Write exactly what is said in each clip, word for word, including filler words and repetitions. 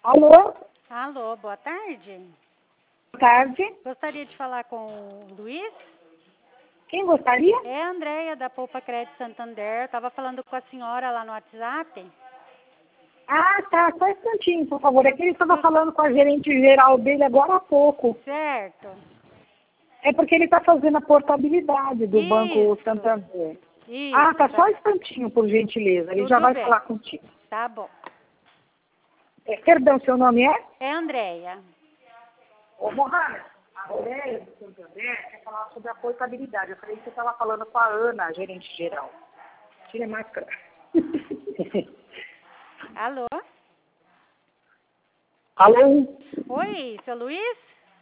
Alô? Alô, boa tarde. Boa tarde. Gostaria de falar com o Luiz? Quem gostaria? É a Andréia, da Poupa Crédito Santander. Estava falando com a senhora lá no WhatsApp. Ah, tá. Só um instantinho, por favor. É que ele estava falando com a gerente geral dele agora há pouco. Certo. É porque ele está fazendo a portabilidade do Isso. Banco Santander. Isso. Ah, tá. Só um instantinho, por gentileza. Ele Tudo já vai bem. falar contigo. Tá bom. É, perdão, seu nome é? É a Andréia. Ô, Mohamed, a Aurélia do Santander quer falar sobre a portabilidade. Eu falei que você estava falando com a Ana, a gerente geral. Tira a máscara. Alô? Alô? Oi, seu Luiz?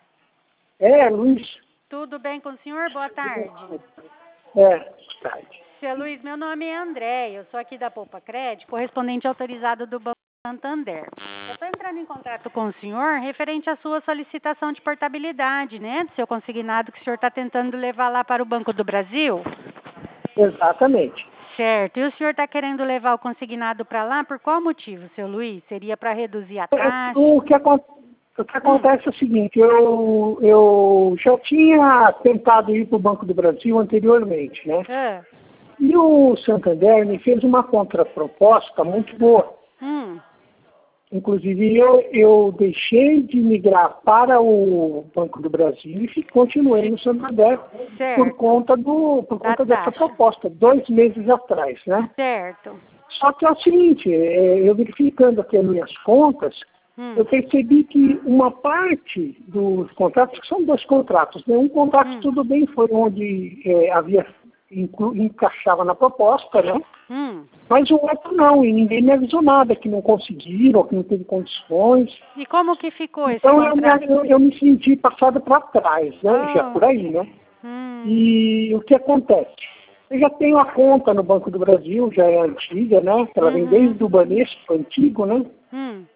É, Luiz. Tudo bem com o senhor? Boa tarde. É, tarde. Seu Luiz, meu nome é Andréia. Eu sou aqui da Poupa Crédito, correspondente autorizado do Banco Santander. Eu estou entrando em contato com o senhor referente à sua solicitação de portabilidade, né? Do seu consignado que o senhor está tentando levar lá para o Banco do Brasil. Exatamente. Certo. E o senhor está querendo levar o consignado para lá por qual motivo, seu Luiz? Seria para reduzir a taxa? O que, acon- o que acontece hum. é o seguinte, eu, eu já tinha tentado ir para o Banco do Brasil anteriormente, né? Ah. E o Santander me fez uma contraproposta muito boa. Hum. Inclusive, eu, eu deixei de migrar para o Banco do Brasil e continuei no Santander certo. por conta, do, por conta Da dessa taxa. proposta, dois meses atrás, né? Certo. Só que é o seguinte, é, eu verificando aqui as minhas contas, Hum. eu percebi que uma parte dos contratos, que são dois contratos, né? Um contrato Hum. tudo bem, foi onde é, havia inclu, encaixava na proposta, né? Hum. Mas o outro não, e ninguém me avisou nada, que não conseguiram, que não teve condições. E como que ficou esse Então eu contrato? me, eu, eu me senti passado para trás, né? Oh. Já por aí, né? Hum. E o que acontece? Eu já tenho a conta no Banco do Brasil, já é antiga, né? Ela vem Uhum. desde o Banesco antigo, né? Hum.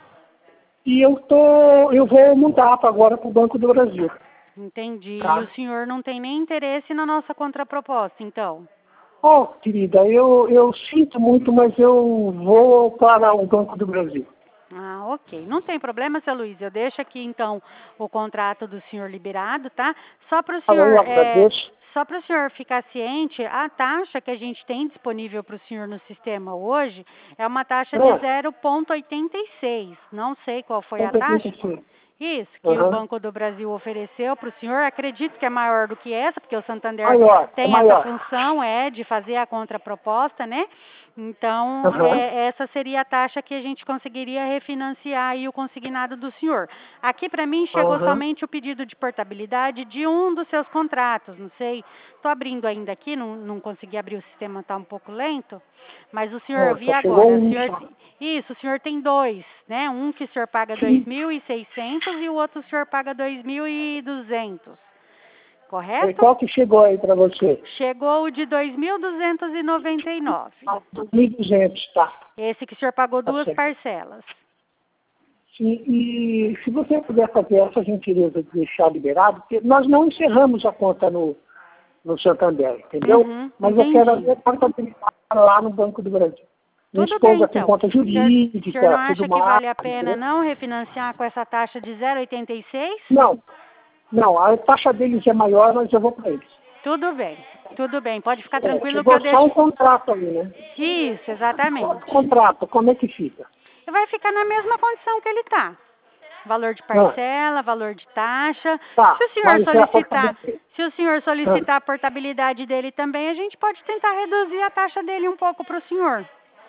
E eu tô, eu vou mudar pra agora para o Banco do Brasil. Entendi. Tá? E o senhor não tem nem interesse na nossa contraproposta, então? Oh, querida, eu, eu sinto muito, mas eu vou para o Banco do Brasil. Ah, ok. Não tem problema, seu Luiz. Eu deixo aqui, então, o contrato do senhor liberado, tá? Só para o Ah, eu senhor, é, agradeço. só para o senhor ficar ciente, a taxa que a gente tem disponível para o senhor no sistema hoje é uma taxa de Ah. zero vírgula oitenta e seis. Não sei qual foi a Sempre taxa. assim. Isso, que Uhum. o Banco do Brasil ofereceu para o senhor. Acredito que é maior do que essa, porque o Santander Maior, é tem maior. essa função, é, de fazer a contraproposta, né? Então, Uhum. é, essa seria a taxa que a gente conseguiria refinanciar aí o consignado do senhor. Aqui para mim chegou Uhum. somente o pedido de portabilidade de um dos seus contratos, não sei, estou abrindo ainda aqui, não, não consegui abrir, o sistema está um pouco lento, mas o senhor, Ah, eu vi só chegou agora, o um senhor, só. isso, o senhor tem dois, né? Um que o senhor paga dois mil e seiscentos e o outro o senhor paga dois mil e duzentos. E Correto? qual que chegou aí para você? Chegou o de dois mil duzentos e noventa e nove. Ah, dois mil e duzentos, tá. Esse que o senhor pagou Tá duas certo. parcelas. Sim, e se você puder fazer essa gentileza de deixar liberado, porque nós não encerramos a conta no, no Santander, entendeu? Uhum, Mas entendi. eu quero abrir a conta lá no Banco do Brasil. Minha Tudo bem, esposa tem então. conta O senhor, o jurídica, senhor não tudo acha que mais. vale a pena Entendeu? não refinanciar com essa taxa de zero vírgula oitenta e seis? Não, não, a taxa deles é maior, mas eu vou para eles. Tudo bem, tudo bem. Pode ficar É, tranquilo que chegou eu só um deixo... contrato aí, né? Isso, exatamente. Outro contrato, como é que fica? Vai ficar na mesma condição que ele está. Valor de Ah, parcela, valor de taxa. tá, Se o senhor mas é a solicitar, portabilidade. se o senhor Ah, solicitar a portabilidade dele também, a gente pode tentar reduzir a taxa dele um pouco para o senhor.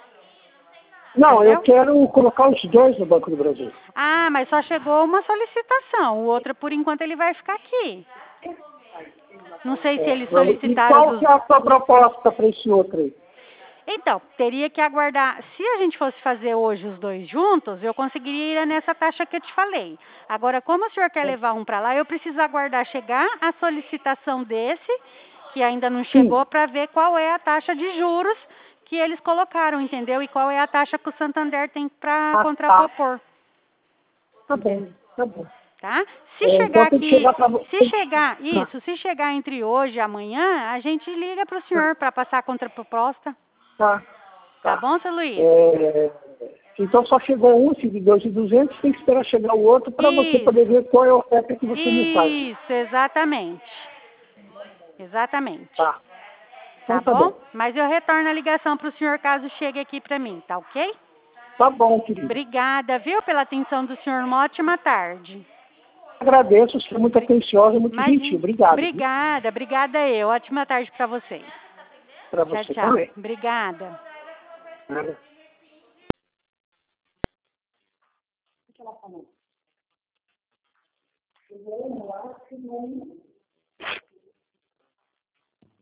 não, eu Entendeu? quero colocar os dois no Banco do Brasil. Ah, mas só chegou uma solicitação. O outro, por enquanto, ele vai ficar aqui. Não sei se É, eles vamos- e solicitaram qual dos... que é a sua proposta para esse outro aí? Então, teria que aguardar. Se a gente fosse fazer hoje os dois juntos, eu conseguiria ir nessa taxa que eu te falei. Agora, como o senhor quer levar um para lá, eu preciso aguardar chegar a solicitação desse, que ainda não chegou, para ver qual é a taxa de juros que eles colocaram, entendeu? E qual é a taxa que o Santander tem para Ah, tá. contrapropor. Tá bom, tá bom. Tá? Se É, chegar então tem que aqui, chegar para você. se chegar, isso, se chegar entre hoje e amanhã, a gente liga para o senhor para passar a contraproposta. Tá, Tá tá. bom, seu Luiz? É, Então só chegou um, se de dois mil e duzentos, tem que esperar chegar o outro para você poder ver qual é a oferta que você me faz. Isso, exatamente. Exatamente. Tá. Tá Então, tá bom? bom. Mas eu retorno a ligação para o senhor caso chegue aqui para mim, tá ok? Tá bom, querido. Obrigada, viu, pela atenção do senhor. Uma ótima tarde. Agradeço, você é muito atenciosa, muito Imagina. gentil. Obrigado. Obrigada, obrigada eu. Ótima tarde para vocês. Para Tchau, você tchau. também. Obrigada. Nada. Eu vou lá,